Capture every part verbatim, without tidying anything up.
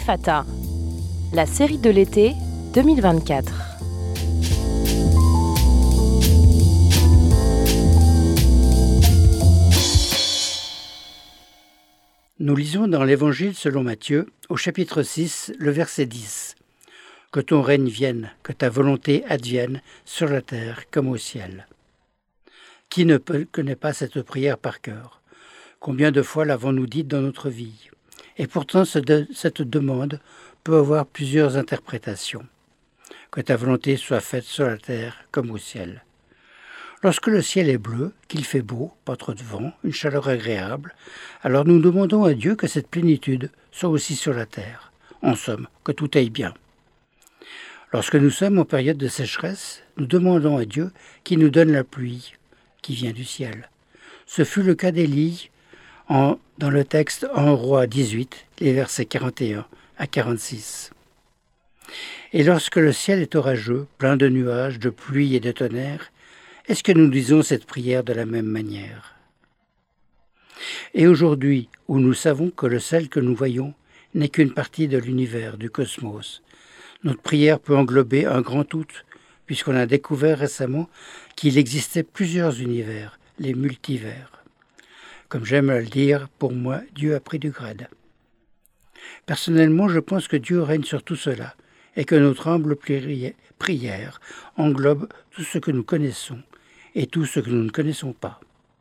Ephata, la série de l'été deux mille vingt-quatre. Nous lisons dans l'Évangile selon Matthieu, au chapitre six, le verset dix. « Que ton règne vienne, que ta volonté advienne sur la terre comme au ciel. » Qui ne peut, connaît pas cette prière par cœur? Combien de fois l'avons-nous dite dans notre vie? Et pourtant, ce de, cette demande peut avoir plusieurs interprétations. Que ta volonté soit faite sur la terre comme au ciel. Lorsque le ciel est bleu, qu'il fait beau, pas trop de vent, une chaleur agréable, alors nous demandons à Dieu que cette plénitude soit aussi sur la terre. En somme, que tout aille bien. Lorsque nous sommes en période de sécheresse, nous demandons à Dieu qu'il nous donne la pluie qui vient du ciel. Ce fut le cas d'Élie en, dans le texte en Rois dix-huit, les versets quarante et un à quarante-six. Et lorsque le ciel est orageux, plein de nuages, de pluie et de tonnerre, est-ce que nous disons cette prière de la même manière? Et aujourd'hui, où nous savons que le ciel que nous voyons n'est qu'une partie de l'univers, du cosmos, notre prière peut englober un grand tout, puisqu'on a découvert récemment qu'il existait plusieurs univers, les multivers. Comme j'aime à le dire, pour moi, Dieu a pris du grade. Personnellement, je pense que Dieu règne sur tout cela, et que notre humble prière englobe tout ce que nous connaissons et tout ce que nous ne connaissons pas.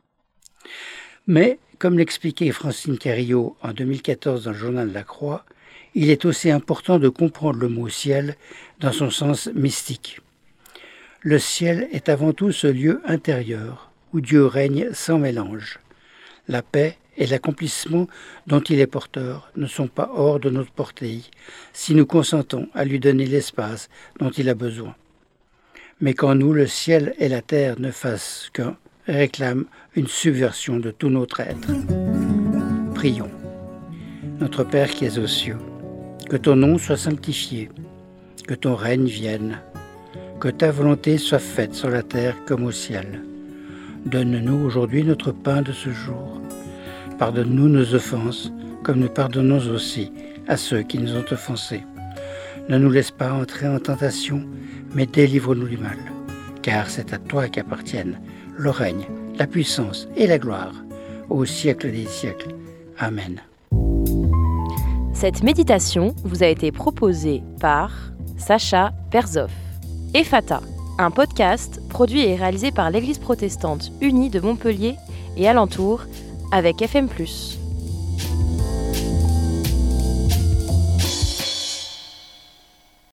Mais, comme l'expliquait Francine Carriot en deux mille quatorze dans le Journal de la Croix, il est aussi important de comprendre le mot « ciel » dans son sens mystique. Le ciel est avant tout ce lieu intérieur où Dieu règne sans mélange. La paix et l'accomplissement dont il est porteur ne sont pas hors de notre portée si nous consentons à lui donner l'espace dont il a besoin. Mais quand nous, le ciel et la terre ne fassent qu'un, réclament une subversion de tout notre être. Prions. Notre Père qui es aux cieux, que ton nom soit sanctifié, que ton règne vienne, que ta volonté soit faite sur la terre comme au ciel. Donne-nous aujourd'hui notre pain de ce jour. Pardonne-nous nos offenses, comme nous pardonnons aussi à ceux qui nous ont offensés. Ne nous laisse pas entrer en tentation, mais délivre-nous du mal. Car c'est à toi qu'appartiennent le règne, la puissance et la gloire, au siècle des siècles. Amen. Cette méditation vous a été proposée par Sacha Perzoff. Ephata, un podcast produit et réalisé par l'Église protestante unie de Montpellier et alentours avec F M plus.